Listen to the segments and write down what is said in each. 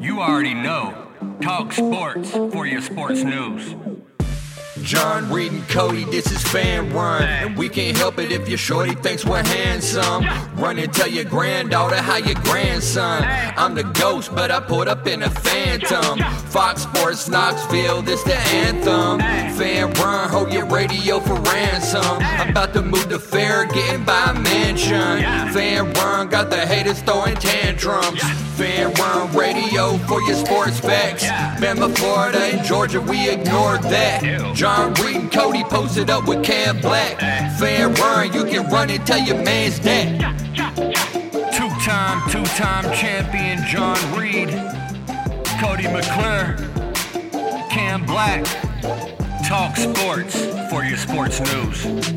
You already know. Talk sports for your sports news. John Reed and Cody, this is Fan Run. And we can't help it if your shorty thinks we're handsome. Run and tell your granddaughter how your grandson. I'm the ghost, but I put up in a phantom. Fox Sports Knoxville, this the anthem. Fan Run, hold your radio for ransom. I'm about to move to fair, getting by a mansion. Fan Run, got the haters throwing tantrums. Fan Run radio for your sports facts. Bama, Florida, and Georgia, we ignored that. John Reed and Cody posted up with Cam Black. Fan Run, you can run and tell your man's that. Two-time champion John Reed, Cody McClure, Cam Black. Talk sports for your sports news.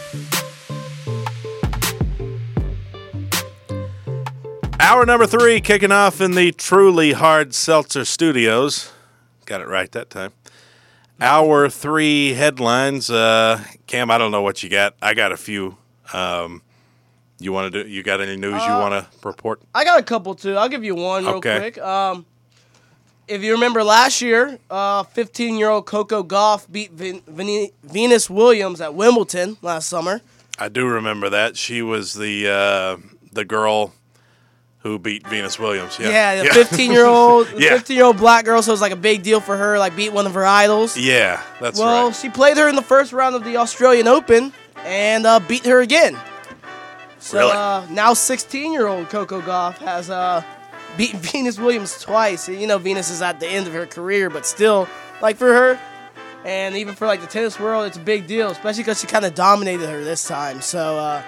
Hour number 3 kicking off in the Truly Hard Seltzer Studios. Got it right that time. Hour 3 headlines. Cam, I don't know what you got. I got a few. You want to do? You got any news you want to report? I got a couple too. I'll give you one real quick. If you remember last year, 15-year-old Coco Gauff beat Venus Williams at Wimbledon last summer. I do remember that. She was the girl who beat Venus Williams. Yeah, the 15-year-old black girl, so it was like a big deal for her, like beat one of her idols. Yeah, that's right. Well, she played her in the first round of the Australian Open and beat her again. So really? Now 16-year-old Coco Gauff has beaten Venus Williams twice. You know, Venus is at the end of her career, but still, like for her, and even for like the tennis world, it's a big deal, especially because she kind of dominated her this time. So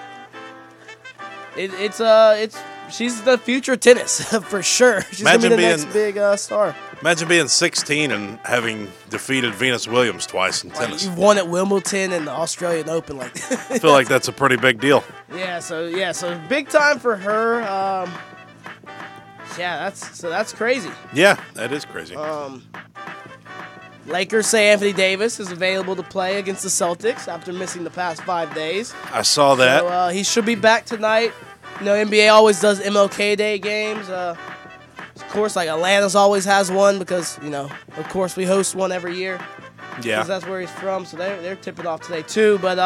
she's the future of tennis for sure. She's going to be the next big star. Imagine being 16 and having defeated Venus Williams twice in tennis. You won at Wimbledon and the Australian Open. I feel like that's a pretty big deal. So big time for her. That's crazy. Yeah, that is crazy. Lakers say Anthony Davis is available to play against the Celtics after missing the past 5 days. I saw that. So he should be back tonight. You know, NBA always does MLK Day games. Of course, like Atlanta's always has one because, you know, of course we host one every year. Yeah. Because that's where he's from, so they're tipping off today too. But,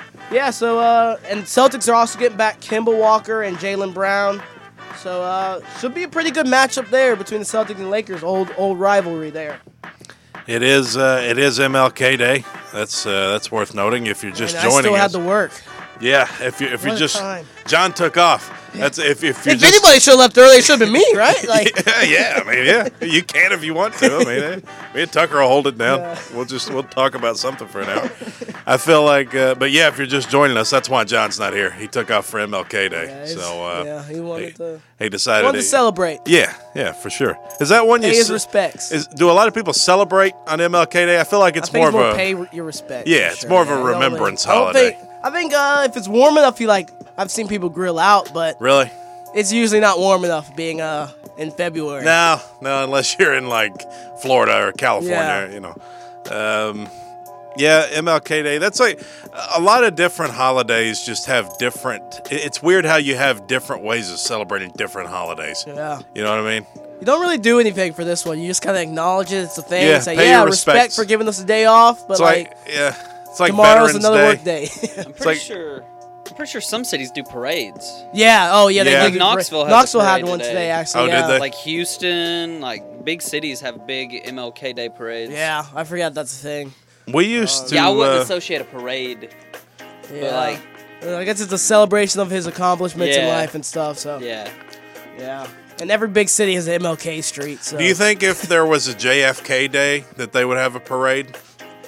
and Celtics are also getting back Kemba Walker and Jaylen Brown. So should be a pretty good matchup there between the Celtics and Lakers, old rivalry there. It is MLK Day. That's worth noting if you're just joining us. I still had to work. Yeah, if you just time. John took off. That's if anybody should have left early, it should have been me, right? Like you can if you want to. I mean, me and Tucker will hold it down. Yeah. We'll talk about something for an hour. I feel like, but yeah, if you're just joining us, that's why John's not here. He took off for MLK Day, he wanted he decided to celebrate. Yeah, for sure. Is that one you pay his respects? Do a lot of people celebrate on MLK Day? I feel like it's more of a pay your respect. Yeah, it's more of a remembrance holiday. I think if it's warm enough, I've seen people grill out, but really, it's usually not warm enough being in February. No, unless you're in like Florida or California, you know. MLK Day. That's like a lot of different holidays just have different. It's weird how you have different ways of celebrating different holidays. Yeah, you know what I mean. You don't really do anything for this one. You just kind of acknowledge it. It's a thing. Yeah, say, respect for giving us a day off. But it's like tomorrow's Veterans another Day. work day. I'm pretty sure some cities do parades. Yeah. Oh, yeah. Like Knoxville had one today, actually. Oh, did they? Like Houston, like big cities have big MLK Day parades. Yeah, I forgot that's a thing. We used to. Yeah, I wouldn't associate a parade. Yeah. But I guess it's a celebration of his accomplishments in life and stuff. So. Yeah. And every big city has an MLK street. So. Do you think if there was a JFK Day that they would have a parade?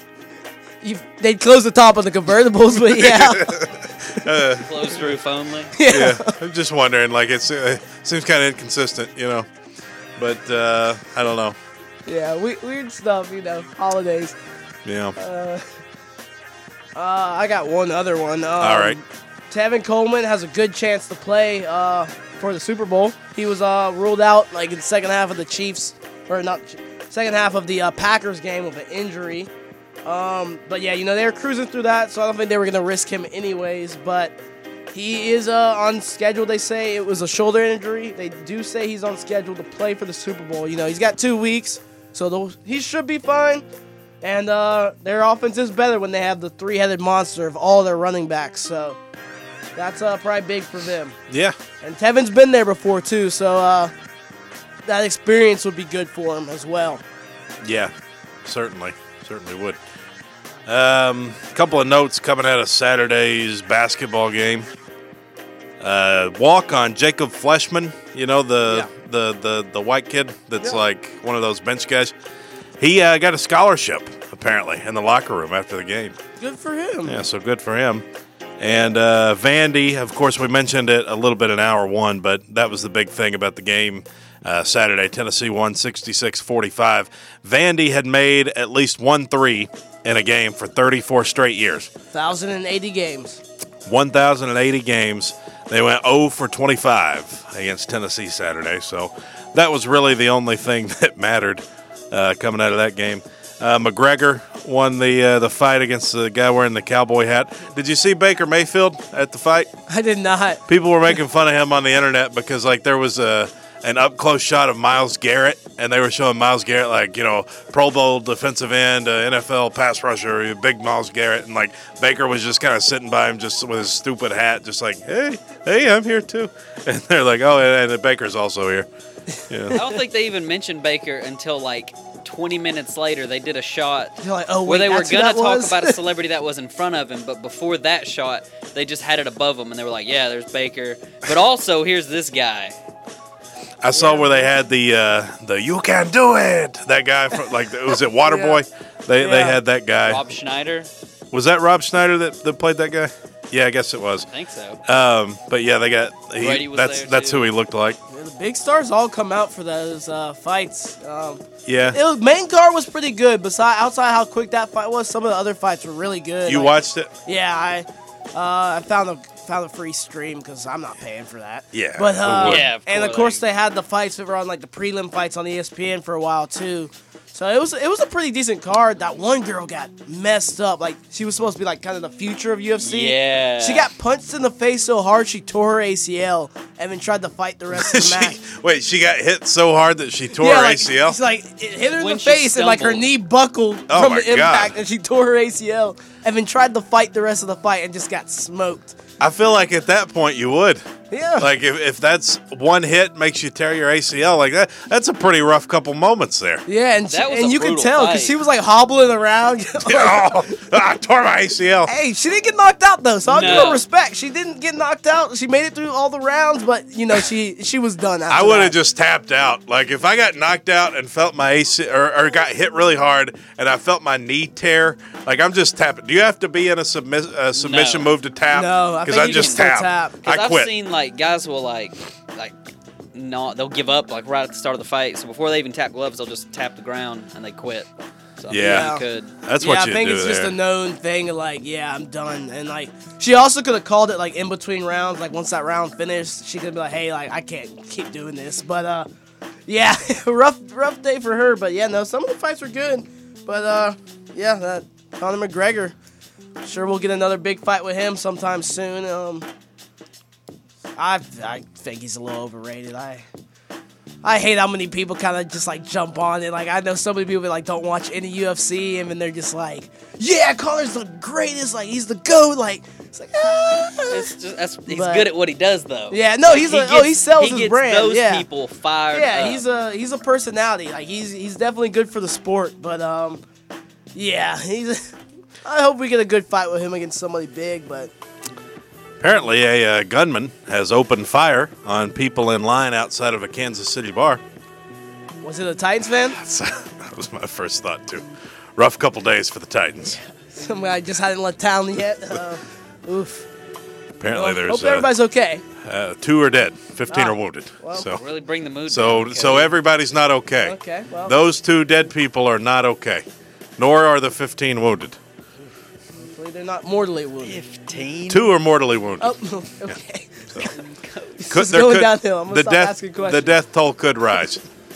They'd close the top of the convertibles, but yeah. Closed roof only. Yeah. I'm just wondering. Like it seems kind of inconsistent, you know. But I don't know. Yeah, weird stuff, you know. Holidays. Yeah. I got one other one. All right. Tevin Coleman has a good chance to play for the Super Bowl. He was ruled out like in the second half of the Chiefs, or not second half of the Packers game with an injury. But yeah, you know, they were cruising through that, so I don't think they were going to risk him anyways. But He is on schedule. They say it was a shoulder injury. They do say he's on schedule to play for the Super Bowl. He's got 2 weeks, so he should be fine. And their offense is better when they have the three-headed monster of all their running backs. So that's probably big for them. Yeah. And Tevin's been there before, too, so that experience would be good for him as well. Yeah, certainly would. Couple of notes coming out of Saturday's basketball game. Walk on Jacob Fleshman, the white kid that's like one of those bench guys. He got a scholarship apparently in the locker room after the game. Good for him. Yeah, so good for him. And Vandy, of course, we mentioned it a little bit in hour one, but that was the big thing about the game. Saturday, Tennessee won 66-45. Vandy had made at least 1 3 in a game for 34 straight years. 1,080 games. 1,080 games. They went 0 for 25 against Tennessee Saturday, so that was really the only thing that mattered coming out of that game. McGregor won the fight against the guy wearing the cowboy hat. Did you see Baker Mayfield at the fight? I did not. People were making fun of him on the internet because there was an up-close shot of Myles Garrett, and they were showing Myles Garrett Pro Bowl defensive end, NFL pass rusher, big Myles Garrett, and Baker was just kind of sitting by him just with his stupid hat, just hey, I'm here too. And they're like, oh, and Baker's also here. Yeah. I don't think they even mentioned Baker until 20 minutes later. They did a shot where they were going to talk about a celebrity that was in front of him, but before that shot, they just had it above him, and they were like, yeah, there's Baker. But also, here's this guy. I saw where they had the "You Can Do It" that guy from was it Waterboy? They had that guy. Rob Schneider. Was that Rob Schneider that played that guy? Yeah, I guess it was. I think so. But yeah, they got Brady was that's there, who he looked like. Yeah, the big stars all come out for those fights. Yeah. Main card was pretty good. Outside how quick that fight was, some of the other fights were really good. You watched it? Yeah, I found a free stream because I'm not paying for that. Yeah. But of course they had the fights that were on the prelim fights on ESPN for a while too. So it was a pretty decent card. That one girl got messed up. She was supposed to be kind of the future of UFC. Yeah. She got punched in the face so hard she tore her ACL and then tried to fight the rest of the match. Wait, she got hit so hard that she tore her ACL? It hit her in When the she face and her stumbled. knee buckled Oh from my the impact God. and she tore her ACL and then tried to fight the rest of the fight and just got smoked. I feel like at that point you would. Yeah. If that's one hit makes you tear your ACL that's a pretty rough couple moments there. Yeah, and That was a you could brutal tell fight. because she was hobbling around. I tore my ACL. Hey, she didn't get knocked out though, so I'll give No. her respect. She didn't get knocked out. She made it through all the rounds, but she was done after I would have that. just tapped out. If I got knocked out and felt my AC or got hit really hard and I felt my knee tear, I'm just tapping. Do you have to be in a submission No. move to tap? No, I because think I you just can still tap. tap. Because I I've quit. seen guys will they'll give up right at the start of the fight. So before they even tap gloves, they'll just tap the ground and they quit. So Yeah. you could. That's Yeah, what I you think do it's there. just a known thing of I'm done. And she also could have called it in between rounds. Once that round finished, she could be like, hey, I can't keep doing this. But yeah, rough day for her. But yeah, no, some of the fights were good. But yeah, that Conor McGregor. Sure, we'll get another big fight with him sometime soon. I think he's a little overrated. I hate how many people kind of just jump on it. I know so many people that don't watch any UFC and then they're just yeah, Conor's the greatest. He's the GOAT. It's He's But- good at what he does, though. yeah, no, he sells he his gets brand. Those yeah. people fired. Yeah, up. he's a personality. He's definitely good for the sport. But yeah, I hope we get a good fight with him against somebody big. But Apparently, a gunman has opened fire on people in line outside of a Kansas City bar. was it a Titans fan? That was my first thought, too. Rough couple days for the Titans. Somebody just hadn't left town yet. Oof. Apparently, Hope there's everybody's okay. 2 are dead, 15 are wounded. well, So Really bring the mood. So down, so Cody. everybody's not okay. Okay, well. Those 2 dead people are not okay, nor are the 15 wounded. Hopefully they're not mortally wounded. 15. 2 are mortally wounded. Oh, okay. Could- It's going downhill. I'm gonna the stop death asking the questions. death toll could rise.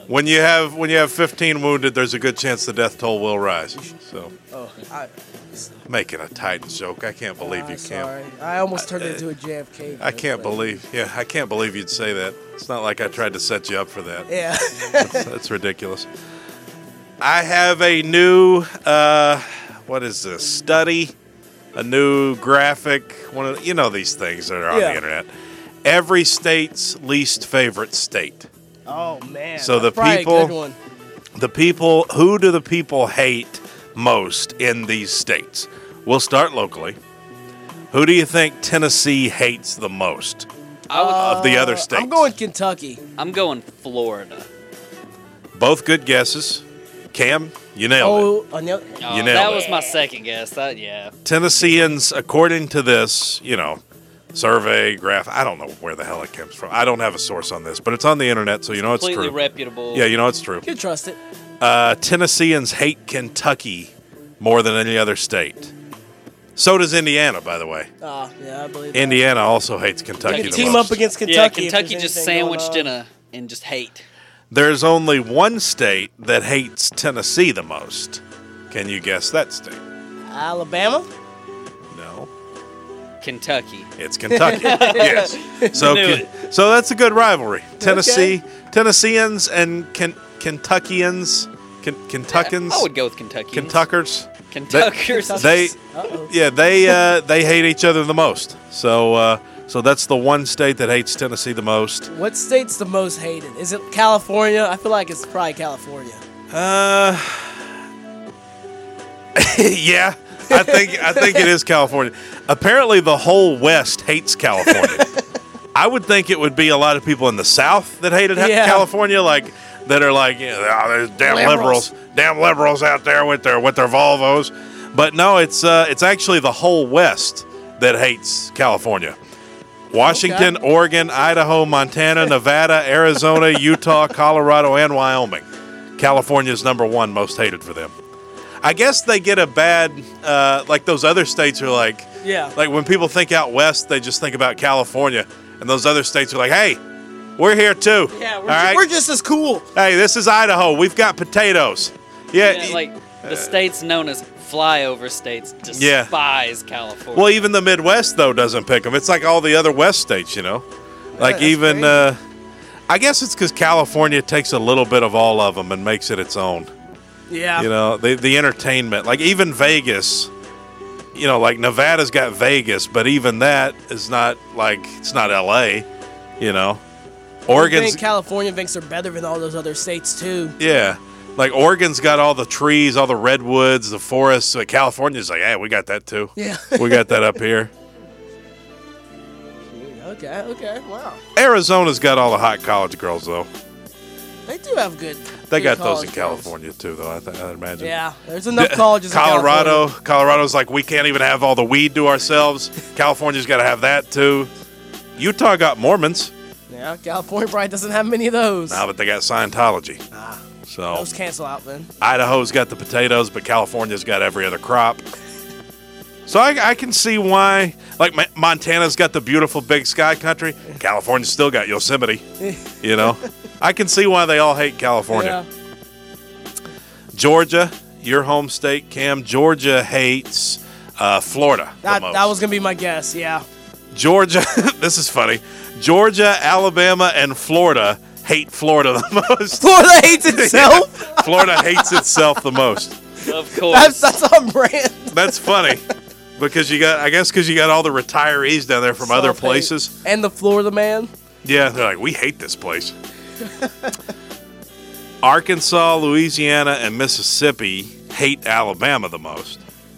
when you have 15 wounded, there's a good chance the death toll will rise. So making a Titans joke. I can't believe you, Cam. Sorry, I almost turned it into a JFK. I can't believe you'd say that. It's not like I tried to set you up for that. Yeah. That's ridiculous. I have a new, what is this, study, a new graphic, these things that are on the internet. Every state's least favorite state. Oh, man. So that's probably a good one. who do the people hate most in these states? We'll start locally. Who do you think Tennessee hates the most of the other states? I'm going Kentucky. I'm going Florida. Both good guesses. Cam, you nailed it. I know. Oh, nailed that it. was my second guess. Yeah. Tennesseans, according to this, survey, graph, I don't know where the hell it comes from. I don't have a source on this, but it's on the internet, so it's Completely true. reputable. Yeah, it's true. You can trust it. Tennesseans hate Kentucky more than any other state. So does Indiana, by the way. Yeah, I believe that. Indiana also hates Kentucky the Team most. up against Kentucky. Yeah, if there's Kentucky just anything going sandwiched on. in just hate. There's only one state that hates Tennessee the most. Can you guess that state? Alabama? No. Kentucky. It's Kentucky. Yes. So Knew so that's a good rivalry. Tennesseans and Kentuckians, Kentuckans, I would go with Kentucky. Kentuckers. Kentuckers. They Uh-oh. they hate each other the most. So that's the one state that hates Tennessee the most. What state's the most hated? Is it California? I feel like it's probably California. Yeah. I think it is California. Apparently the whole West hates California. I would think it would be a lot of people in the South that hated California, that are like, there's damn liberals out there with their Volvos. But no, it's actually the whole West that hates California. Washington, Oregon, Idaho, Montana, Nevada, Arizona, Utah, Colorado, and Wyoming. California's number one most hated for them. I guess they get a bad, like those other states are like when people think out west, they just think about California. And those other states are like, hey, we're here too. Yeah, we're just as cool. Hey, this is Idaho. We've got potatoes. Yeah, like the states known as flyover states despise California. Well, even the Midwest, though, doesn't pick them. It's like all the other West states, Like even, I guess it's because California takes a little bit of all of them and makes it its own. Yeah. The entertainment. Like even Vegas, like Nevada's got Vegas, but even that is not like, it's not L.A., Oregon's... California thinks they're better than all those other states, too. Yeah. Like Oregon's got all the trees, all the redwoods, the forests. So California's like, hey, we got that too. Yeah. We got that up here. Okay, wow. Arizona's got all the hot college girls, though. They do have good. They good got those in college girls. California, too, though, I'd imagine. Yeah, there's enough colleges in California. Colorado's like, we can't even have all the weed to ourselves. California's got to have that, too. Utah got Mormons. Yeah, California probably doesn't have many of those. Now, but they got Scientology. So those cancel out then. Idaho's got the potatoes, but California's got every other crop. So I can see why, like Montana's got the beautiful big sky country. California's still got Yosemite, I can see why they all hate California. Yeah. Georgia, your home state, Cam. Georgia hates Florida the most. That was going to be my guess, yeah. Georgia, this is funny. Georgia, Alabama, and Florida hate Florida the most. Florida hates itself? Yeah, Florida hates itself the most. Of course. That's on brand. That's funny. Because you got all the retirees down there from other places. And the Florida man. Yeah, they're like, we hate this place. Arkansas, Louisiana, and Mississippi hate Alabama the most.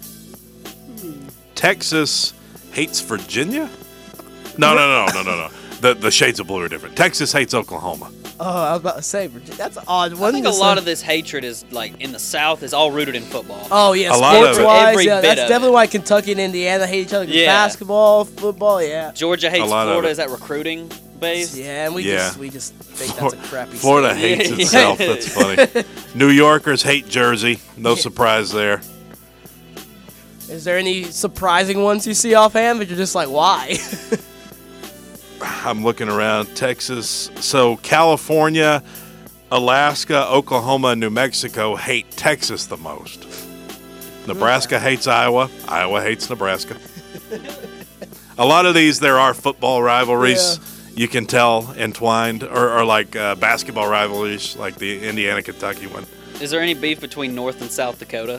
Texas hates Virginia? No. The shades of blue are different. Texas hates Oklahoma. Oh, I was about to say, Virginia. That's an odd one. I think a lot of this hatred is, like, in the South is all rooted in football. Oh, yeah, A lot of it. sports-wise, Every yeah, bit that's of definitely it. why Kentucky and Indiana hate each other. 'Cause Yeah. Basketball, football, yeah. Georgia hates A lot of Florida. it. Is that recruiting based? Yeah, and we just think that's a crappy Florida state. hates Yeah. itself. That's funny. New Yorkers hate Jersey. No surprise there. Is there any surprising ones you see offhand that you're just like, why? I'm looking around. Texas. So California, Alaska, Oklahoma, and New Mexico hate Texas the most. Nebraska hates Iowa. Iowa hates Nebraska. A lot of these, there are football rivalries. Yeah. You can tell entwined, or like basketball rivalries, like the Indiana-Kentucky one. Is there any beef between North and South Dakota?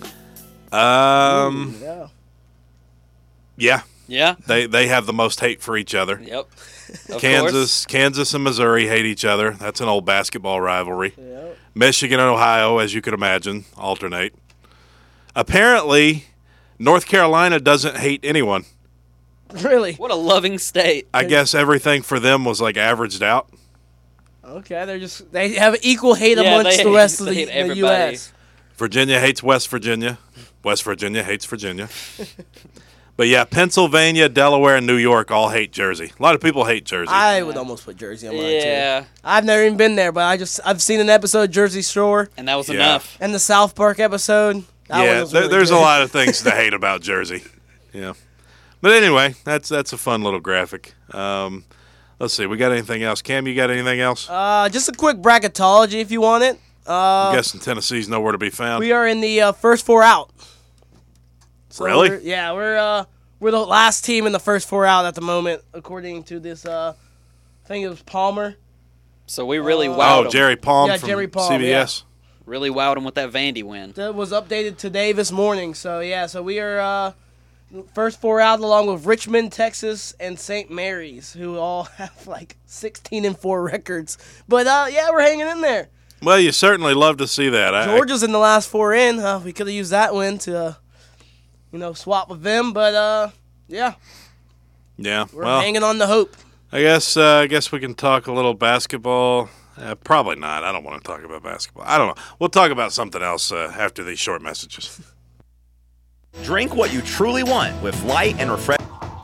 Yeah. Yeah, Yeah. they have the most hate for each other. Yep. Of course. Kansas and Missouri hate each other. That's an old basketball rivalry. Yep. Michigan and Ohio, as you could imagine, alternate. Apparently, North Carolina doesn't hate anyone. Really? What a loving state. I guess everything for them was like averaged out. Okay, they have equal hate Yeah, amongst they the hate- rest of they the hate everybody. U.S. Virginia hates West Virginia. West Virginia hates Virginia. But yeah, Pennsylvania, Delaware, and New York all hate Jersey. A lot of people hate Jersey. I would almost put Jersey on mine Yeah. too. I've never even been there, but I've seen an episode of Jersey Shore And that was Yeah. enough. and the South Park episode. That Yeah, one was really there's a good. lot of things to hate about Jersey. Yeah. But anyway, that's a fun little graphic. Let's see. We got anything else? Cam, you got anything else? Just a quick bracketology if you want it. I'm guessing Tennessee's nowhere to be found. We are in the first four out. So Really? we're the last team in the first four out at the moment, according to this. I think it was Palmer. So we really wowed them. Jerry Palm Yeah, from Jerry Palm, CBS. Really wowed them with that Vandy win. That was updated today this morning. So yeah, so we are first four out along with Richmond, Texas, and St. Mary's, who all have like 16-4 records. But yeah, we're hanging in there. Well, you certainly love to see that. Georgia's in the last four in. We could have used that win to, swap with them. But yeah, Yeah. we're Well, hanging on the hope. I guess we can talk a little basketball. Probably not. I don't want to talk about basketball. I don't know. We'll talk about something else after these short messages. Drink what you truly want with light and refresh.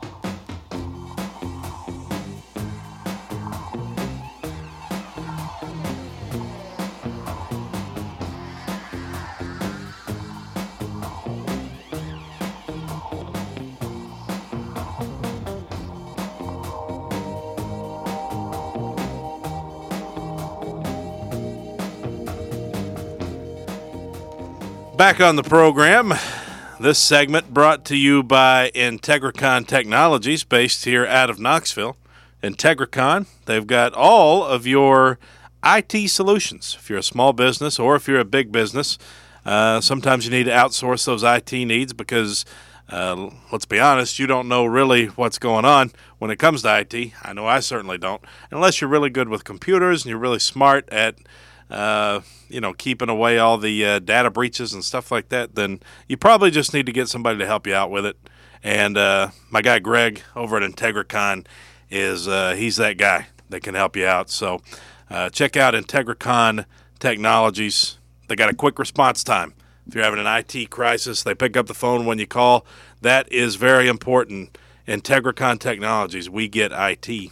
Back on the program, this segment brought to you by Integricon Technologies, based here out of Knoxville. Integricon, they've got all of your IT solutions. If you're a small business or if you're a big business, sometimes you need to outsource those IT needs because, let's be honest, you don't know really what's going on when it comes to IT. I know I certainly don't. Unless you're really good with computers and you're really smart at keeping away all the data breaches and stuff like that, then you probably just need to get somebody to help you out with it. And my guy Greg over at Integricon he's that guy that can help you out. So check out Integricon Technologies. They got a quick response time. If you're having an IT crisis, they pick up the phone when you call. That is very important. Integricon Technologies, we get IT.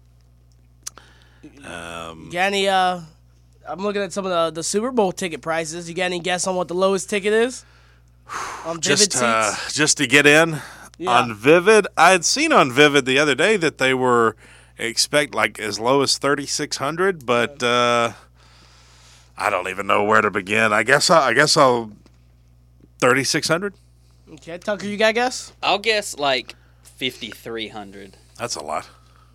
Got any? I'm looking at some of the Super Bowl ticket prices. You got any guess on what the lowest ticket is? On Vivid seats? Just to get in on Vivid. I had seen on Vivid the other day that they were expect like as low as $3,600, but I don't even know where to begin. I guess I'll $3,600. Okay, Tucker, you got a guess? I'll guess like 5,300. That's a lot.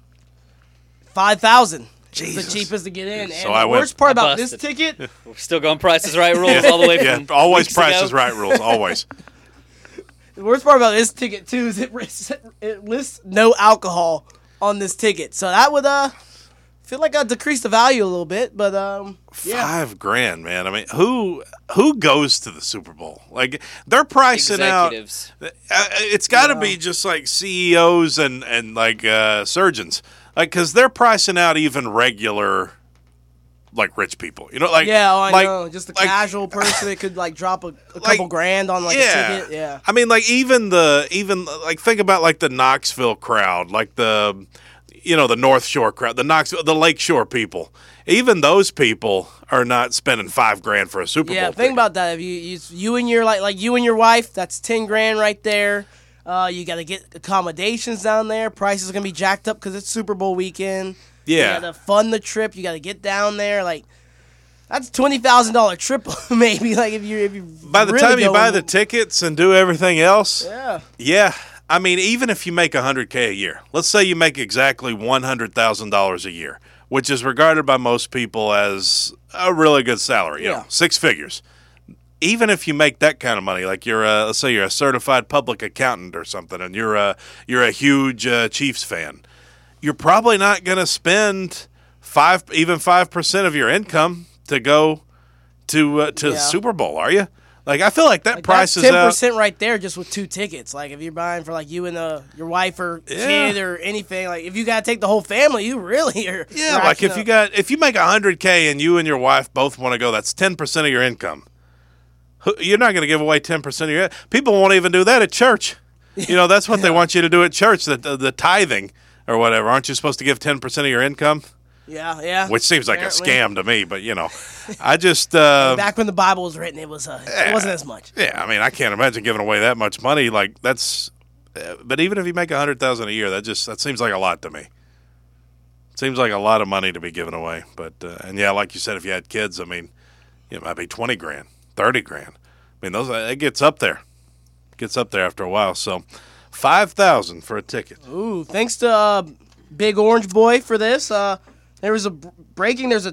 5,000. It's Jesus. the cheapest to get in. So And I the went- worst part I about this busted. ticket, We're still going Price is Right rules all the way Yeah, from always weeks Price ago. is Right rules. Always. the worst part about this ticket too is it lists no alcohol on this ticket. So that would feel like I decreased the value a little bit, but yeah. $5,000, man. I mean, who goes to the Super Bowl? Like they're pricing out. Executives. It's got to be just like CEOs and like surgeons, like because they're pricing out even regular, like rich people. Like Yeah, I like, know. Just a like- casual person that could like drop a couple grand on like a ticket. Yeah. I mean, like even like think about like the Knoxville crowd, like the North Shore crowd, the Lake Shore people. Even those people are not spending $5,000 for a Super Bowl. Yeah, think ticket. about that. If you and your like you and your wife, that's $10,000 right there. You got to get accommodations down there. Prices are gonna be jacked up because it's Super Bowl weekend. Yeah. You got to fund the trip. You got to get down there. Like, That's $20,000 triple, maybe. Like if you By the really time you go- buy the tickets and do everything else, yeah. I mean, even if you make $100K a year, let's say you make exactly $100,000 a year, which is regarded by most people as a really good salary, you know, Yeah. 6 figures. Even if you make that kind of money, like let's say you're a certified public accountant or something, and you're a huge Chiefs fan, you're probably not going to spend 5% of your income to go to the Super Bowl, are you? Like, I feel like that price that's is out. 10% right there just with 2 tickets. Like if you're buying for like you and your wife or kid or anything, like if you gotta take the whole family, you really are. Yeah, like if you make $100K and you and your wife both want to go, that's 10% of your income. You're not going to give away 10% of your. People won't even do that at church. You know, that's what they want you to do at church. The tithing or whatever. Aren't you supposed to give 10% of your income? Yeah. Which seems like Apparently. a scam to me, but I just Back when the Bible was written, it wasn't as much. Yeah, I mean, I can't imagine giving away that much money. Like that's, but even if you make $100,000 a year, that seems like a lot to me. Seems like a lot of money to be given away. But and yeah, like you said, if you had kids, I mean, it might be $20,000, $30,000. I mean, it gets up there. Gets up there after a while. So, $5,000 for a ticket. Ooh, thanks to Big Orange Boy for this. There was there's a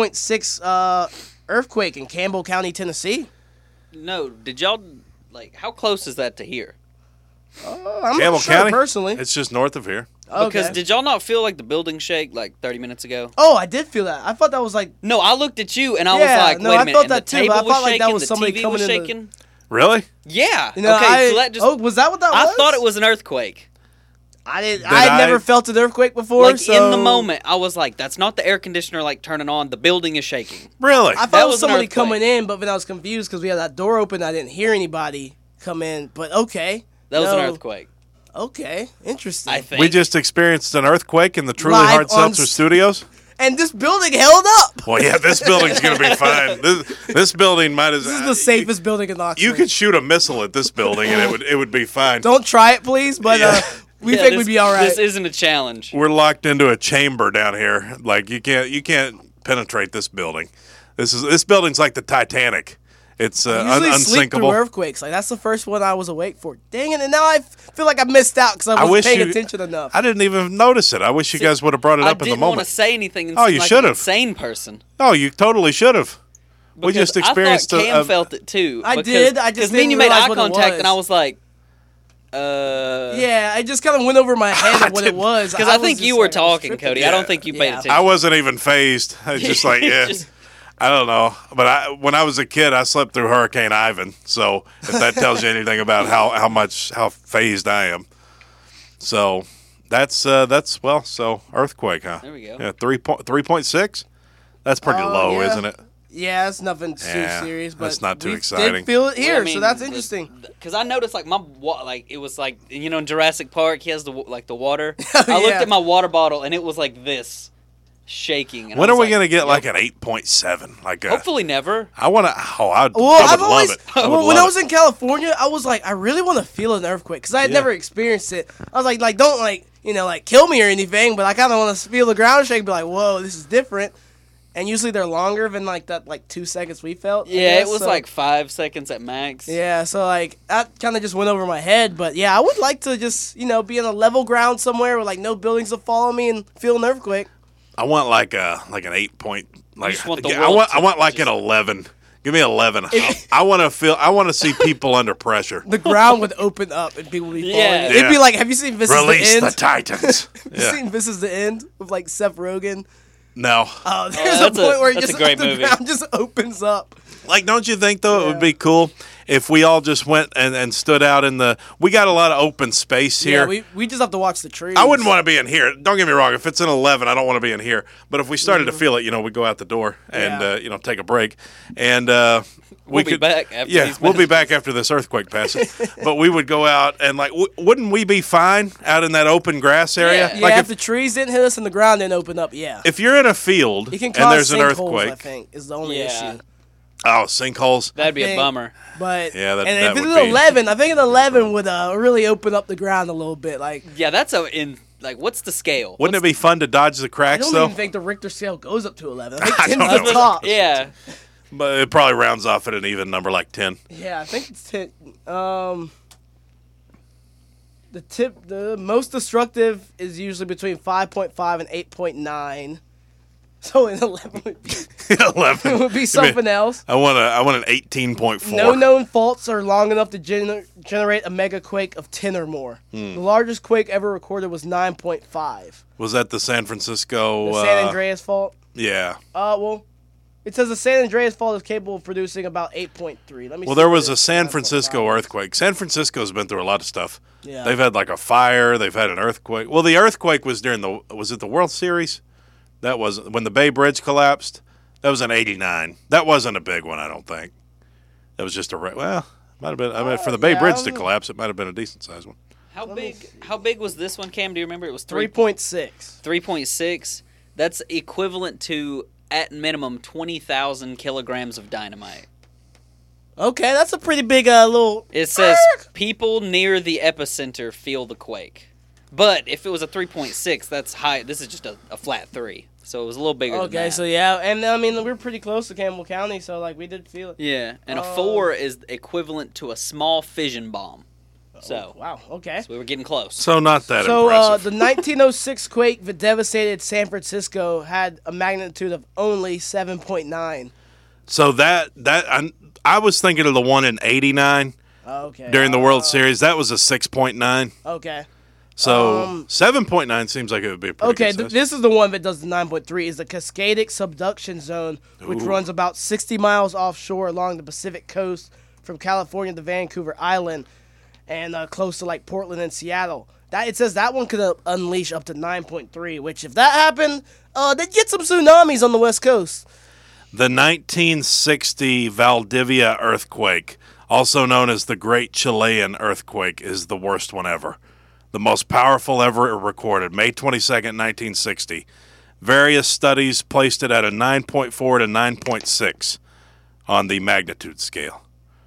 3.6 earthquake in Campbell County, Tennessee. No, did y'all how close is that to here? I'm Campbell not sure County, personally. It's just north of here. Because Okay. did y'all not feel like the building shake like 30 minutes ago? Oh, I did feel that. I thought that was like No, I looked at you and I Yeah, was like, no, wait I a minute. felt And that the too, but table I was felt like that shaking, was the somebody TV coming was in the- shaking. Really? Yeah. you know, okay, so that just. Oh, was that what that I was? thought it was an earthquake. I had never felt an earthquake before. Like so in the moment, I was like, "That's not the air conditioner turning on. The building is shaking." Really? I thought That it was was an somebody earthquake. coming in, but then I was confused because we had that door open. I didn't hear anybody come in. But okay, That was an No. earthquake. Okay, interesting. I think. We just experienced an earthquake in the Truly Live Hard on Seltzer Studios. And this building held up. Well, yeah, this building's going to be fine. This building might as This is the safest building in Oxford. You could shoot a missile at this building and it would be fine. Don't try it, please. But we Yeah, think this- we'd be all right. This isn't a challenge. We're locked into a chamber down here. Like you can't penetrate this building. This building's like the Titanic. It's I usually sleep through unsinkable. earthquakes. Like that's the first one I was awake for. Dang it! And now I feel like I missed out because I I wasn't wish paying you- attention enough. I didn't even notice it. I wish you guys would have brought it I up in the didn't want moment. to say anything and Oh, seem you like should've. an insane person. Oh, you totally should have. We Because just experienced I thought Cam a felt it too. I because- did, I just because me and you didn't made eye realize what it contact, was. and I was like, Yeah, it just kind of went over my head I of what it didn't- was. because I was think just you were like, I was talking, tripping. Cody. I don't think you paid Yeah. attention. I wasn't even phased. I was just like, yeah. Just- I don't know, but when I was a kid, I slept through Hurricane Ivan. So if that tells you anything about how phased I am, so that's earthquake, huh? There we go. Yeah, 3.6. That's pretty Oh, low, yeah. isn't it? Yeah, it's nothing too Yeah, serious, but that's not too we exciting. did feel it here, Well, I mean, so that's interesting. Because I noticed like it was like in Jurassic Park, he has the water. Oh, I looked yeah. at my water bottle and it was like this, shaking. And When I are was we gonna get yep. like an 8.7? Like Hopefully never. I want to. Oh, I would I've love always, it. I would well, when love I was it. in California, I was like, I really want to feel an earthquake because I had Yeah. never experienced it. I was like, don't kill me or anything, but I kind of want to feel the ground shake, be like, whoa, this is different. And usually they're longer than like 2 seconds we felt. I Yeah, guess, it was so- like 5 seconds at max. Yeah, so like that kind of just went over my head, but yeah, I would like to just be in a level ground somewhere where like no buildings will follow me and feel an earthquake. I want like an 8 point. Like just want the I world want to I want like just- an 11. Give me 11. I want to see people under pressure. The ground would open up and people would be falling. Yeah. It'd be Yeah. like, have you seen This Release Is the the End? Titans. Have you Yeah. seen This Is the End with like Seth Rogen? No. Oh, there's a that's point where that's just a great the movie. ground just opens up. Like, don't you think though it Yeah. would be cool if we all just went and stood out in the? We got a lot of open space here. Yeah, we just have to watch the trees. I wouldn't want to be in here. Don't get me wrong. If it's an 11, I don't want to be in here. But if we started to feel it, we go out the door and Yeah. take a break, and We'll be back after Yeah, these we'll be messages. back after this earthquake passes. But we would go out and wouldn't we be fine out in that open grass area? Yeah. Yeah, Like if the trees didn't hit us and the ground didn't open up, yeah. if you're in a field It can and cause there's an sinkholes, earthquake, I think, is the only Yeah. issue. oh sinkholes. That'd be a think- bummer. But Yeah, that- and that if it's would an be- 11, I think an 11 would really open up the ground a little bit. Like Yeah, that's like what's the scale? Wouldn't it be fun to dodge the I cracks, don't though? even think the Richter scale goes up to 11. I think I 10 don't is the know. top. Yeah. But it probably rounds off at an even number like 10. Yeah, I think it's 10. The most destructive is usually between 5.5 and 8.9. So an 11 would be, 11 would be something else. I want an 18.4. No known faults are long enough to generate a mega quake of 10 or more. The largest quake ever recorded was 9.5. Was that the San Francisco? The San Andreas fault. Yeah. Well, it says the San Andreas fault is capable of producing about 8.3. Let me. Well, see there what was it a is. San 9.5. Francisco earthquake. San Francisco's been through a lot of stuff. Yeah. They've had like a fire. They've had an earthquake. Well, the earthquake was was it the World Series? That was when the Bay Bridge collapsed. That was in '89. That wasn't a big one, I don't think. That was just might have been. I mean, for the Bay yeah, Bridge I to don't know. collapse, it might have been a decent sized one. How big was this one, Cam? Do you remember? It was 3.6. 3.6. That's equivalent to at minimum 20,000 kilograms of dynamite. Okay, that's a pretty big little. It says people near the epicenter feel the quake. But if it was a 3.6, that's high. This is just a flat 3. So it was a little bigger than Okay, that. so yeah, and I mean we're pretty close to Campbell County, so like we did feel it. Yeah, and a 4 is equivalent to a small fission bomb. So, Wow. Okay. so we were getting close. So not that So impressive. the 1906 quake that devastated San Francisco had a magnitude of only 7.9. So I was thinking of the one in '89 Okay. during the World Series. That was a 6.9. Okay. So 7.9 seems like it would be a pretty Okay, good size. this is the one that does the 9.3 is the Cascadic Subduction Zone, which Ooh. runs about 60 miles offshore along the Pacific coast from California to Vancouver Island and close to like Portland and Seattle. It says that one could unleash up to 9.3, which if that happened, they'd get some tsunamis on the West Coast. The 1960 Valdivia earthquake, also known as the Great Chilean Earthquake, is the worst one ever. The most powerful ever recorded, May 22nd, 1960. Various studies placed it at a 9.4 to 9.6 on the magnitude scale.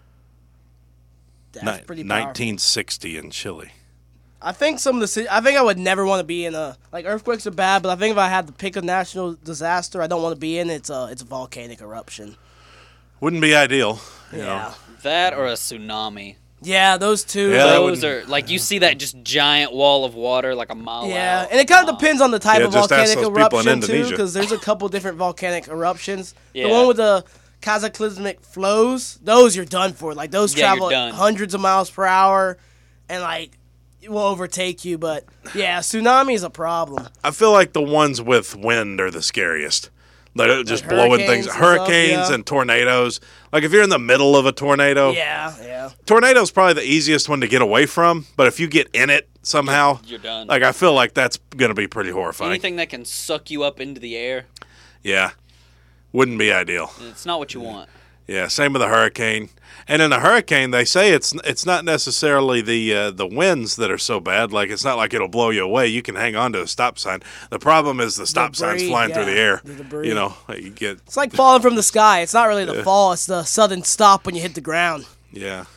That's pretty powerful. 1960 in Chile. I think I think I would never want to be in earthquakes are bad, but I think if I had to pick a national disaster I don't want to be in, it's a volcanic eruption. Wouldn't be ideal. You Yeah. know. That or a tsunami. Yeah, those two. Yeah, that Those wouldn't- are like you see that just giant wall of water like a mile Yeah, out. and it kind of depends on the type Yeah, of just ask volcanic those people in eruption too, Indonesia. because there's a couple different volcanic eruptions. Yeah. The one with the cataclysmic flows, those you're done for. Like those Yeah, travel you're at done. hundreds of miles per hour, and like it will overtake you. But yeah, tsunami is a problem. I feel like the ones with wind are the scariest. Like just blowing things, hurricanes and stuff, hurricanes yeah. and tornadoes. Like if you're in the middle of a tornado, Yeah. tornado's probably the easiest one to get away from. But if you get in it somehow, You're done. Like I feel like that's gonna be pretty horrifying. Anything that can suck you up into the air, Yeah, wouldn't be ideal. it's not what you want. Yeah, same with a hurricane. And in a hurricane, they say it's not necessarily the winds that are so bad. Like it's not like it'll blow you away. You can hang on to a stop sign. The problem is the stop sign's Debris, flying through the yeah, air. the debris. You know, you get It's like falling from the sky. It's not really the fall; it's the sudden stop when you hit the ground. yeah.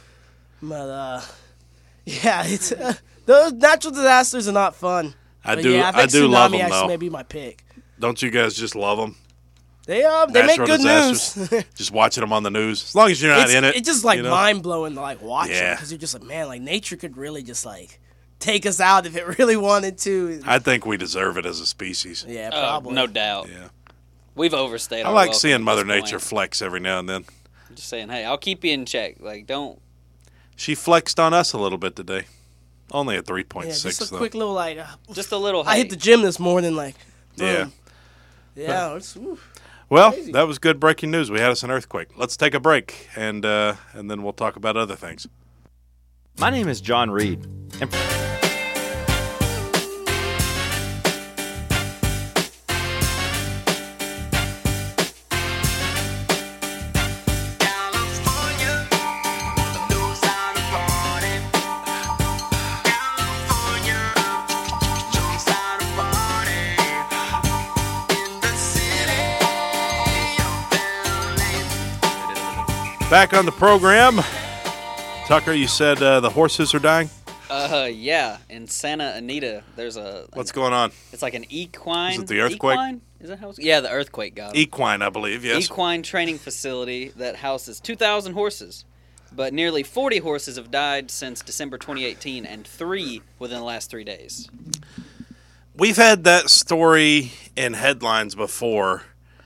But yeah, it's those natural disasters are not fun. I But do yeah, I think do tsunami love them actually though. may be my pick. Don't you guys just love them? They make good news. Just watching them on the news. As long as you're not in it. It's just like you know? mind blowing to like watch Yeah. because you're just like, man, like nature could really just like take us out if it really wanted to. I think we deserve it as a species. Yeah, Oh, probably. no doubt. Yeah. We've overstayed. I our like welcome seeing at Mother this Nature point. flex every now and then. I'm just saying, hey, I'll keep you in check. Like, don't. She flexed on us a little bit today. Only at 3.6 Yeah, just a though. quick little like. Just a little. I hey. hit the gym this morning, like. Yeah. boom. Yeah. It's, oof. Well, Crazy. that was good breaking news. We had us an earthquake. Let's take a break, and then we'll talk about other things. My name is John Reed, and Back on the program. Tucker, you said the horses are dying? Yeah, in Santa Anita, there's What's going on? it's like an equine. Is it the earthquake? Equine? Is that how it's? Yeah, the earthquake got 'em. Equine, I believe. Yes. Equine training facility that houses 2,000 horses. But nearly 40 horses have died since December 2018, and 3 within the last 3 days. We've had that story in headlines before.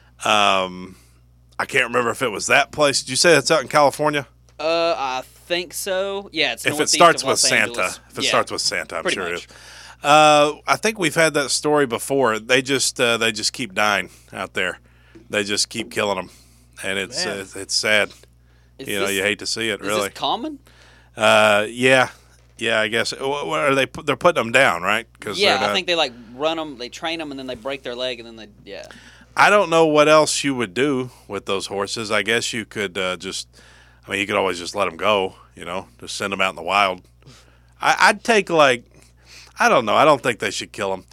I can't remember if it was that place. Did you say that's out in California? I think so. Yeah, it's If it northeast starts of with Los Santa. Angeles. If it Yeah, starts with Santa, I'm pretty sure much. it is. I think we've had that story before. They just keep dying out there. They just keep killing them, and it's sad. Is You know, this- you hate to see it. Is Really. this common? Yeah. I guess. What are they? They're putting them down, right? Cause Yeah, they're not- I think they like run them, they train them, and then they break their leg, and then yeah. I don't know what else you would do with those horses. I guess you could you could always just let them go, just send them out in the wild. I'd take I don't know. I don't think they should kill them.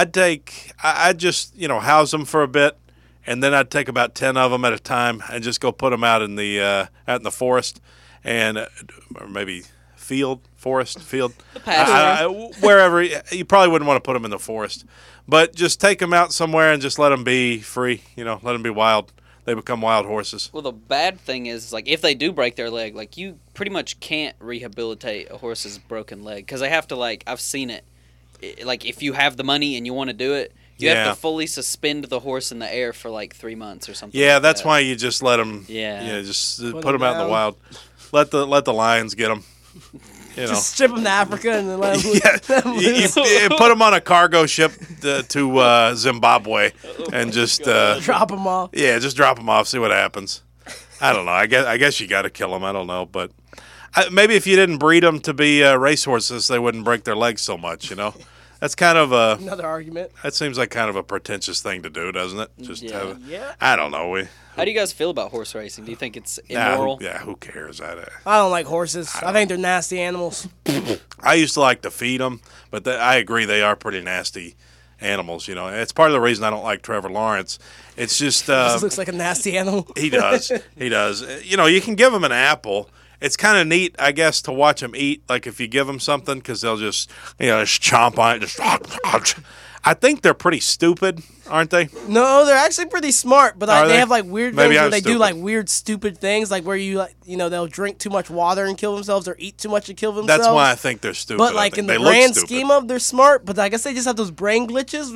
I'd just, house them for a bit, and then I'd take about 10 of them at a time and just go put them out in the forest and or maybe field. pasture. Wherever. You probably wouldn't want to put them in the forest. But just take them out somewhere and just let them be free, let them be wild. They become wild horses. Well, the bad thing is, like, if they do break their leg, like, you pretty much can't rehabilitate a horse's broken leg because they have to, like, I've seen it. Like, if you have the money and you want to do it, you have Yeah. to fully suspend the horse in the air for, like, 3 months or something. Yeah, like that's that. why you just let them. Yeah. Just Put put them out in the down. wild. Let the lions get them. Just ship them to Africa and then let them Yeah, you put them on a cargo ship to Zimbabwe and just drop them off. just drop them off. See what happens. I don't know. I guess you got to kill them. I don't know, but maybe if you didn't breed them to be racehorses, they wouldn't break their legs so much. That's kind of a. Another argument. That seems like kind of a pretentious thing to do, doesn't it? Just Yeah. have. Yeah. I don't know. How do you guys feel about horse racing? Do you think it's Nah, immoral? who cares? I don't like horses. I think they're nasty animals. I used to like to feed them, but I agree they are pretty nasty animals. It's part of the reason I don't like Trevor Lawrence. It's just This looks like a nasty animal. he does. He does. You can give them an apple. It's kind of neat, I guess, to watch them eat. Like if you give them something, because they'll just just chomp on it. Just I think they're pretty stupid, aren't they? No, they're actually pretty smart, but Are they they? have like weird Maybe things where I'm they do stupid. like weird, stupid things, like where you they'll drink too much water and kill themselves, or eat too much and kill themselves. That's why I think they're stupid. But I like think in the they look grand stupid. scheme of, they're smart. But I guess they just have those brain glitches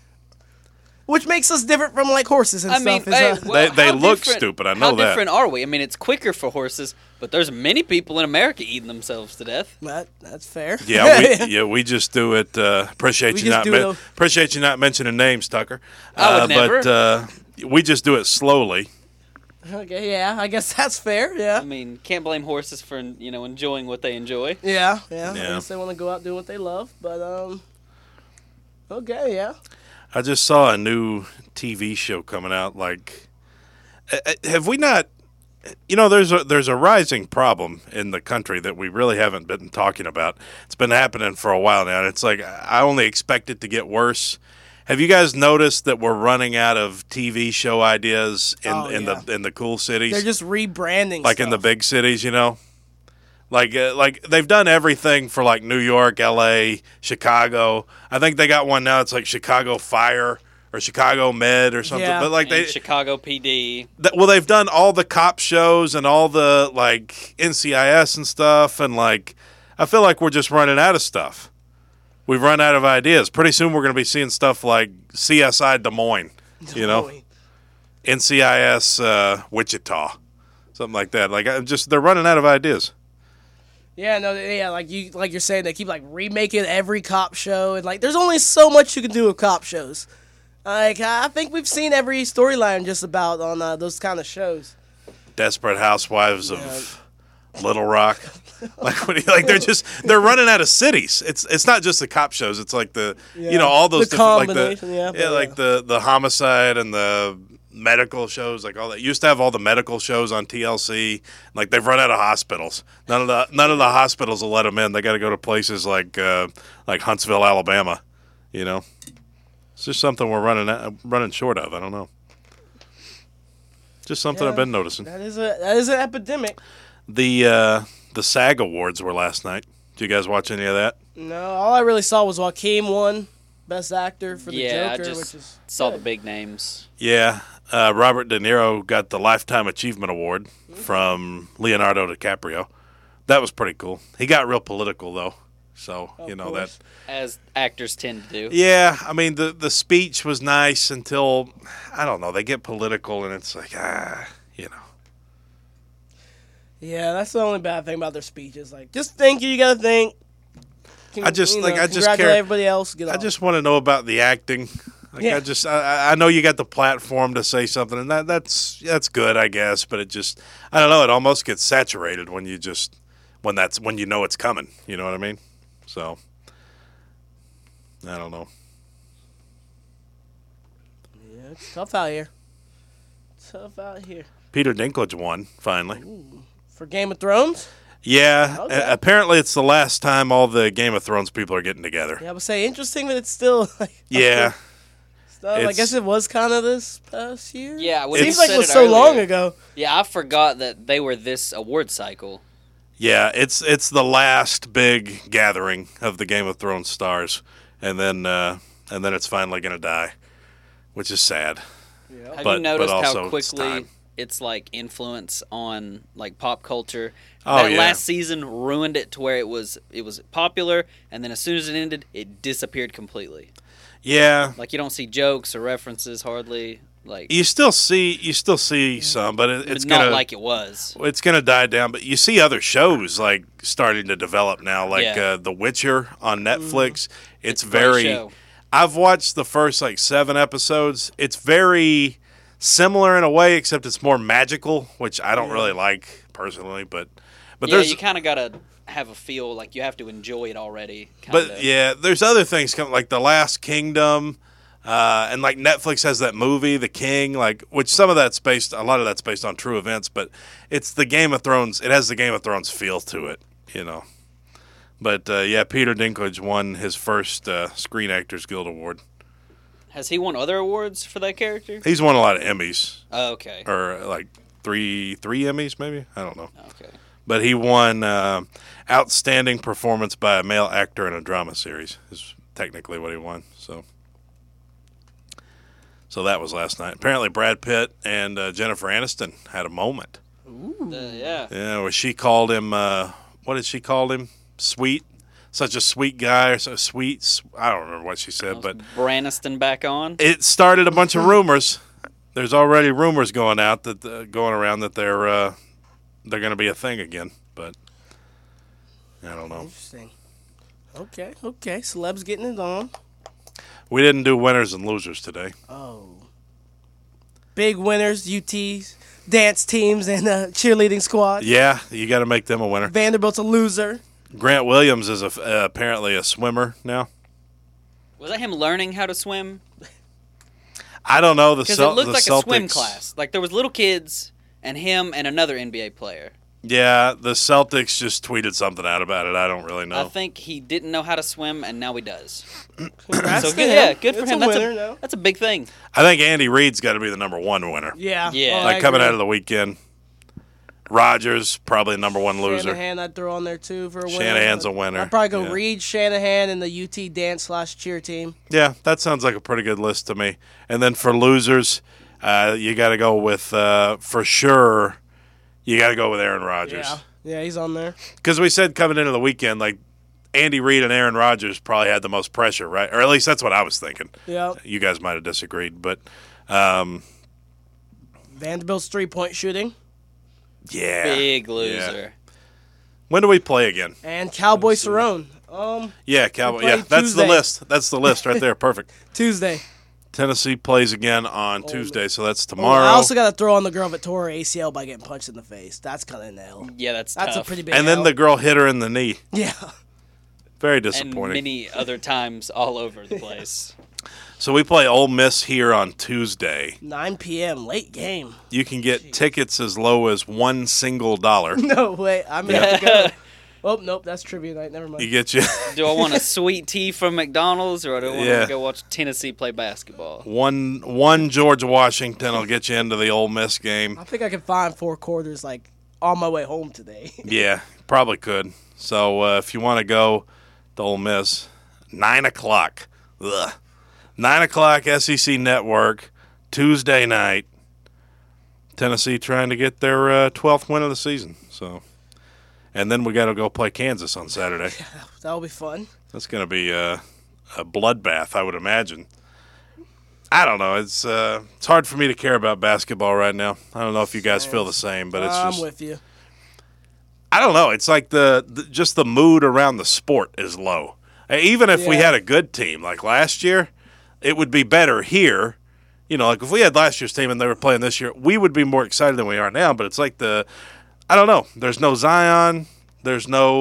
which makes us different from like horses and I mean, stuff. hey, Is, well, They how look different- stupid, I know How that. different are we? I mean, it's quicker for horses, but there's many people in America eating themselves to death. that's fair. We just do it. Appreciate We you just not do it. appreciate you not mentioning names, Tucker. I would never. But we just do it slowly. Okay, yeah, I guess that's fair. Yeah. I mean, can't blame horses for enjoying what they enjoy. Yeah. I Yeah. guess they want to go out and do what they love, but okay, yeah. I just saw a new TV show coming out. Like, have we not? There's a rising problem in the country that we really haven't been talking about. It's been happening for a while now, and it's like I only expect it to get worse. Have you guys noticed that we're running out of TV show ideas in the cool cities? They're just rebranding, like in the big cities, Like they've done everything for like New York, L.A., Chicago. I think they got one now. It's like Chicago Fire or Chicago Med or something. Yeah. But like And Chicago PD. they've done all the cop shows and all the like NCIS and stuff. And like I feel like we're just running out of stuff. We've run out of ideas. Pretty soon we're going to be seeing stuff like CSI Des Moines, NCIS Wichita, something like that. Like they're running out of ideas. Yeah, no, yeah, like you're saying, they keep like remaking every cop show, and like there's only so much you can do with cop shows. Like I think we've seen every storyline just about on those kind of shows. Desperate Housewives of Little Rock. They're running out of cities. It's not just the cop shows. It's like all those The different combination, the homicide and the medical shows, like all that. Used to have all the medical shows on TLC. Like they've run out of hospitals. None of the hospitals will let them in. They got to go to places like Huntsville, Alabama. It's just something we're running short of. I don't know. Just something I've been noticing. That is an epidemic. The SAG Awards were last night. Did you guys watch any of that? No, all I really saw was Joaquin won Best Actor for the Yeah, Joker, I just which is saw the good. big names. Yeah, Robert De Niro got the Lifetime Achievement Award from Leonardo DiCaprio. That was pretty cool. He got real political though, so Of that. course. As actors tend to do. Yeah, I mean the speech was nice until I don't know they get political and it's like Yeah, that's the only bad thing about their speeches. Like, just think you gotta think. I just congratulate care. everybody else. Get I off. just want to know about the acting. Like Yeah. I know you got the platform to say something, and that's good, I guess. But it just, I don't know. It almost gets saturated when you just when you know it's coming. You know what I mean? So I don't know. Yeah, it's tough out here. Tough out here. Peter Dinklage won finally. For Game of Thrones? Yeah, Okay. apparently it's the last time all the Game of Thrones people are getting together. Yeah, I would say interesting, but it's still like Yeah. stuff. I It's- guess it was kind of this past year. Yeah, when seems you like said it was it so long earlier. ago. Yeah, I forgot that they were this award cycle. Yeah, it's the last big gathering of the Game of Thrones stars, and then it's finally gonna die, which is sad. Have But- you noticed but also how it's quickly time. it's like influence on like pop culture? Oh, That yeah. last season ruined it to where it was popular, and then as soon as it ended, it disappeared completely. Yeah, Like you don't see jokes or references hardly. Like you still see some, but it's it's not gonna like it was. it's gonna die down. But you see other shows like starting to develop now, like Yeah. The Witcher on Netflix. It's a great very. show. I've watched the first like 7 episodes. It's very similar in a way, except it's more magical, which I don't really like personally. But Yeah, there's you kind of gotta have a feel like you have to enjoy it already. But yeah, there's other things coming, like The Last Kingdom, and like Netflix has that movie, The King, like which a lot of that's based on true events, but it's the Game of Thrones. It has the Game of Thrones feel to it, But yeah, Peter Dinklage won his first Screen Actors Guild Award. Has he won other awards for that character? He's won a lot of Emmys, Oh, okay. or like three Emmys maybe. I don't know, Okay. but he won Outstanding Performance by a Male Actor in a Drama Series. Is technically what he won. So that was last night. Apparently, Brad Pitt and Jennifer Aniston had a moment. Yeah. Yeah, where she called him. What did she call him? Sweet, such a sweet guy, or so sweet. I don't remember what she said, but Braniston back on. it started a bunch of rumors. There's already rumors going around that they're going to be a thing again, but I don't know. Interesting. Okay. Celebs getting it on. We didn't do winners and losers today. Oh. Big winners, UT's, dance teams, and cheerleading squad. Yeah, you got to make them a winner. Vanderbilt's a loser. Grant Williams is apparently a swimmer now. Was that him learning how to swim? I don't know. Because it looked the like Celtics, a swim class. Like there was little kids and him and another NBA player. Yeah, the Celtics just tweeted something out about it. I don't really I know. think he didn't know how to swim and now he does. Congrats So to good, him. yeah, good for It's him. A winner, no? That's a big thing. I think Andy Reid's got to be the number 1 winner. Yeah. Yeah. Oh, Like I coming agree. out of the weekend. Rodgers probably number 1 loser. Shanahan, I'd throw on there too for a winner. Shanahan's a winner. I'd probably go Yeah. Reed, Shanahan, and the UT dance/cheer team. Yeah, that sounds like a pretty good list to me. And then for losers, you got to go with for sure. You got to go with Aaron Rodgers. Yeah, he's on there. Because we said coming into the weekend, like Andy Reid and Aaron Rodgers probably had the most pressure, right? Or at least that's what I was thinking. Yeah. You guys might have disagreed, but Vanderbilt's 3-point shooting. yeah. Big loser. When do we play again? And Cowboy Cerrone. Yeah, Cowboy. play Yeah, that's the Tuesday. list. That's the list right there. Perfect. Tuesday. Tennessee plays again on Tuesday, so that's Oh, tomorrow. I also got to throw on the girl that tore her ACL by getting punched in the face. That's kind of an L. Yeah, that's That's tough. a pretty big and then L. the girl hit her in the knee. Yeah. Very and disappointing. many other times all over the place. So we play Ole Miss here on Tuesday. 9 p.m. Late game. You can get tickets as low as $1 single. No, wait. I may have to go. Oh, nope. That's trivia night. Never mind. You get you Do I want a sweet tea from McDonald's or do I want Yeah. to go watch Tennessee play basketball? one George Washington will get you into the Ole Miss game. I think I can find 4 quarters, like, on my way home today. Yeah, Probably could. So if you want to go to Ole Miss, 9 o'clock. Ugh. 9 o'clock SEC Network, Tuesday night. Tennessee trying to get their 12th win of the season. So, and then we got to go play Kansas on Saturday. That'll be fun. That's going to be a bloodbath, I would imagine. I don't know. It's hard for me to care about basketball right now. I don't know if you guys feel the same, but it's just. I'm with you. I don't know. It's like just the mood around the sport is low. Even if we Yeah. had a good team like last year, it would be better here. You know, like if we had last year's team and they were playing this year, we would be more excited than we are now. But it's like I don't know. There's no Zion. There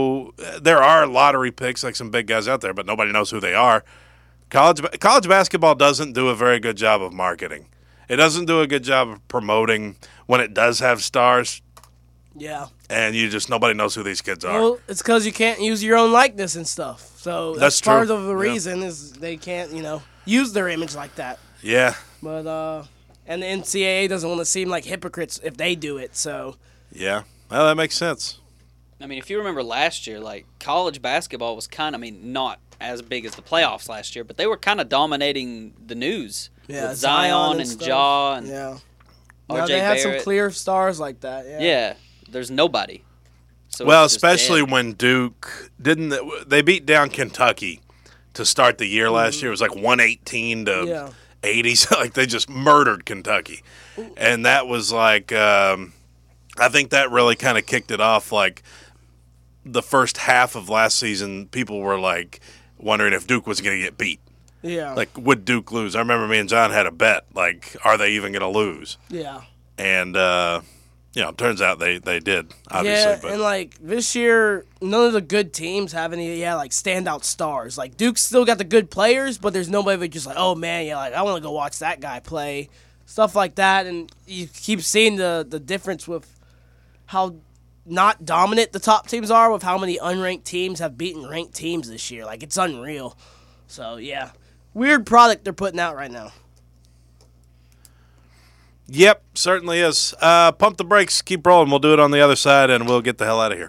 are lottery picks, like some big guys out there, but nobody knows who they are. College basketball doesn't do a very good job of marketing. It doesn't do a good job of promoting when it does have stars, Yeah. and nobody knows who these kids are. Well, it's because you can't use your own likeness and stuff. So That's part true. of the Yeah. reason is they can't, use their image like that. Yeah, But and the NCAA doesn't want to seem like hypocrites if they do it. So yeah. Well, that makes sense. I mean, if you remember last year, like college basketball was not as big as the playoffs last year, but they were kind of dominating the news with Zion and stuff. Ja and yeah. RJ No, they had some Barrett. clear stars like that. Yeah. Yeah, there's nobody. So Well, it's just especially dead. when Duke they beat down Kentucky to start the year last year. It was like 118 to Yeah. 80. So like they just murdered Kentucky, and that was like I think that really kind of kicked it off. Like the first half of last season, people were like wondering if Duke was going to get beat. Yeah. Like, would Duke lose? I remember me and John had a bet. Like, are they even going to lose? yeah. And it turns out they did. Obviously, Yeah, but and like this year, none of the good teams have any standout stars. Like Duke's still got the good players, but there's nobody that just like, oh man, I want to go watch that guy play, stuff like that. And you keep seeing the difference with how not dominant the top teams are, with how many unranked teams have beaten ranked teams this year. Like it's unreal. So yeah, weird product they're putting out right now. Yep, certainly is. Pump the brakes, keep rolling. We'll do it on the other side, and we'll get the hell out of here.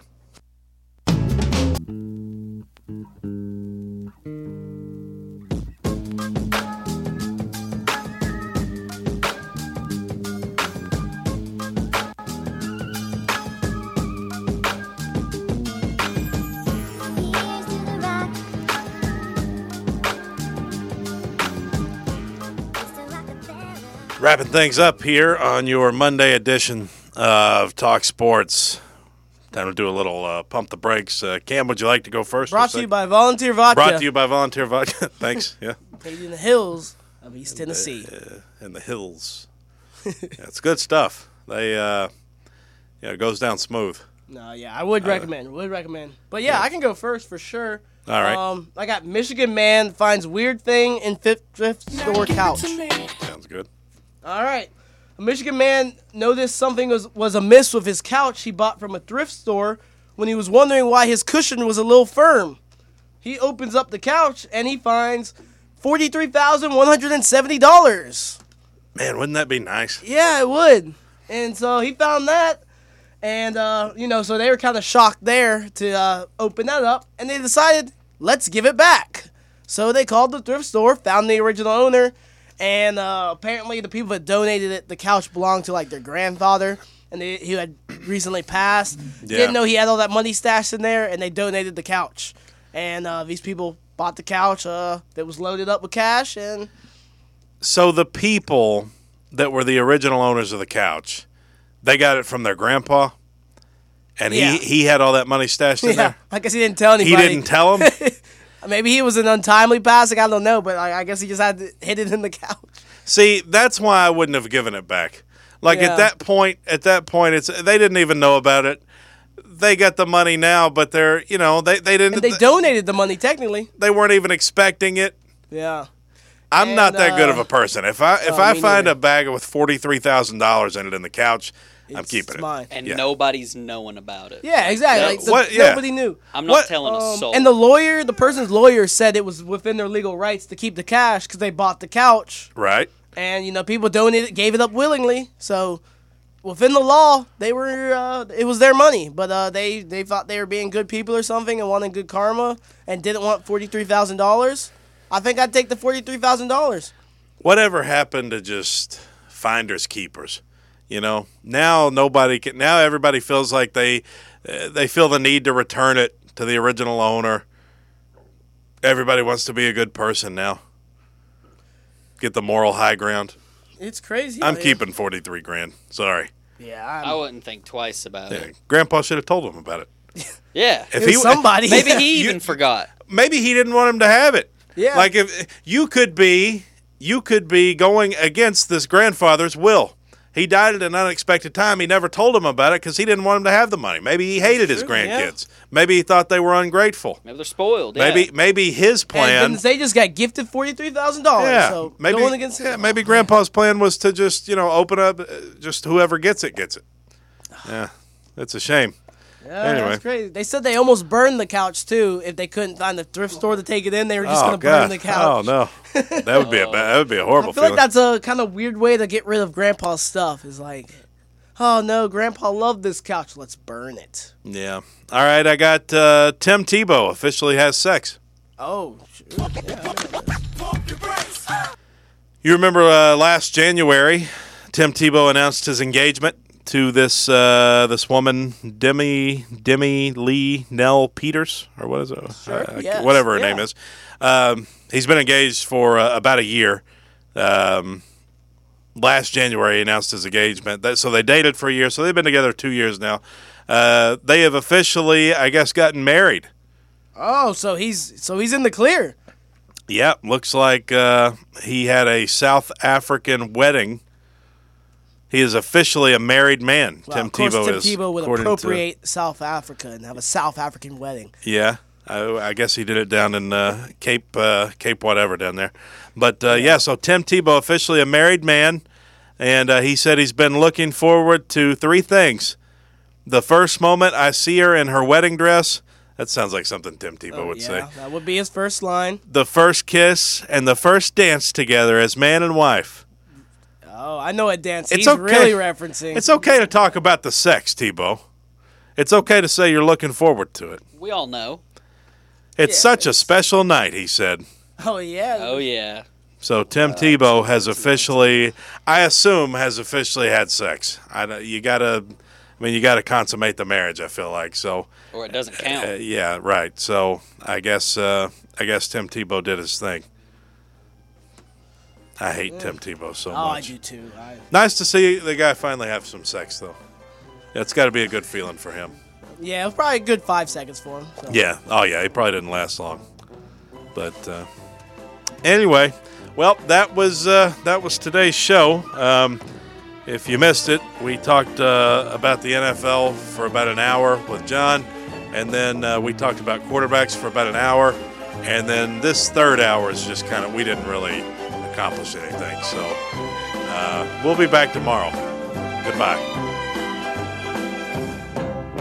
Wrapping things up here on your Monday edition of Talk Sports. Time to do a little pump the brakes. Cam, would you like to go first? Brought to you by Volunteer Vodka. Brought to you by Volunteer Vodka. Thanks. Yeah. Made in the hills of East Tennessee. In the hills. Yeah, it's good stuff. They, it goes down smooth. No, yeah, I would recommend. But yeah, I can go first for sure. All right. I got Michigan man finds weird thing in thrift store couch. Sounds good. All right. A Michigan man noticed something was amiss with his couch he bought from a thrift store when he was wondering why his cushion was a little firm. He opens up the couch and he finds $43,170. Man, wouldn't that be nice? Yeah, it would. And so he found that. And, so they were kind of shocked there to open that up. And they decided, let's give it back. So they called the thrift store, found the original owner. And apparently the people that donated it, the couch belonged to, like, their grandfather. And he had recently passed. Yeah. Didn't know he had all that money stashed in there. And they donated the couch. And these people bought the couch that was loaded up with cash. And So the people that were the original owners of the couch, they got it from their grandpa, and Yeah. he had all that money stashed in yeah, there. I guess he didn't tell He anybody. didn't tell him. Maybe he was an untimely passing. I don't know, but I guess he just had to hit it in the couch. See, that's why I wouldn't have given it back. Like Yeah. at that point, they didn't even know about it. They got the money now, but they didn't. And they donated the money technically. They weren't even expecting it. Yeah. I'm And, not that good of a person. If I me find neither. a bag with $43,000 in it in the couch, I'm It's keeping it. mine. and Yeah. nobody's knowing about it. Yeah, exactly. Yeah, Like what- yeah. nobody knew. I'm not What- telling a soul. And the person's lawyer said it was within their legal rights to keep the cash because they bought the couch. Right? And, people donated, gave it up willingly. So within the law, they were it was their money, but they thought they were being good people or something and wanted good karma and didn't want $43,000. I think I'd take the $43,000. Whatever happened to just finders keepers? You know, now nobody can. Now everybody feels like they feel the need to return it to the original owner. Everybody wants to be a good person now. Get the moral high ground. It's crazy. I'm keeping $43,000. Sorry. Yeah, I wouldn't think twice about Yeah, it. Grandpa should have told him about it. Yeah. If it was somebody. Maybe he even forgot. Maybe he didn't want him to have it. Yeah. Like if you could be going against this grandfather's will. He died at an unexpected time. He never told him about it because he didn't want him to have the money. Maybe he hated his grandkids. Maybe he thought they were ungrateful. Maybe they're spoiled. Yeah. Maybe his plan. And they just got gifted $43,000. Yeah, So maybe going against maybe Grandpa's plan was to just open up, just whoever gets it gets it. Yeah, it's a shame. Yeah, Anyway. that's crazy. They said they almost burned the couch too. If they couldn't find the thrift store to take it in, they were just going to burn the couch. Oh no, that would be a horrible I feel feeling. like that's a kind of weird way to get rid of Grandpa's stuff. Is like, oh no, Grandpa loved this couch. Let's burn it. Yeah. All right, I got Tim Tebow officially has sex. Oh, sure. You remember last January, Tim Tebow announced his engagement to this woman, Demi Lee Nell Peters, or what is it? Yes, whatever her yeah. name is. He's been engaged for about a year. Last January, he announced his engagement. So they dated for a year. So they've been together 2 years now. They have officially, I guess, gotten married. Oh, so he's in the clear. Yep, looks like he had a South African wedding. He is officially a married man. Well, Tim of course, Tebow Tim is. Tebow would according to- appropriate South Africa and have a South African wedding. Yeah, I guess he did it down in Cape whatever down there. But yeah, so Tim Tebow officially a married man, and he said he's been looking forward to three things: the first moment I see her in her wedding dress. That sounds like something Tim Tebow would say. That would be his first line. The first kiss and the first dance together as man and wife. Oh, I know a dance It's he's okay. really referencing. It's okay to talk about the sex, Tebow. It's okay to say you're looking forward to it. We all know. It's such a special night, he said. Oh, yeah. Oh, yeah. So Tim Tebow has officially, I assume, has officially had sex. You gotta consummate the marriage. I feel like so. Or it doesn't count. Yeah, right. So I guess Tim Tebow did his thing. I hate Tim Tebow so much. Oh, I do too. Nice to see the guy finally have some sex, though. It's got to be a good feeling for him. Yeah, it was probably a good 5 seconds for him. So. Yeah. Oh, yeah. He probably didn't last long. But anyway, well, that was today's show. If you missed it, we talked about the NFL for about an hour with John, and then we talked about quarterbacks for about an hour, and then this third hour is just kind of, we didn't really accomplish anything. So we'll be back tomorrow. Goodbye.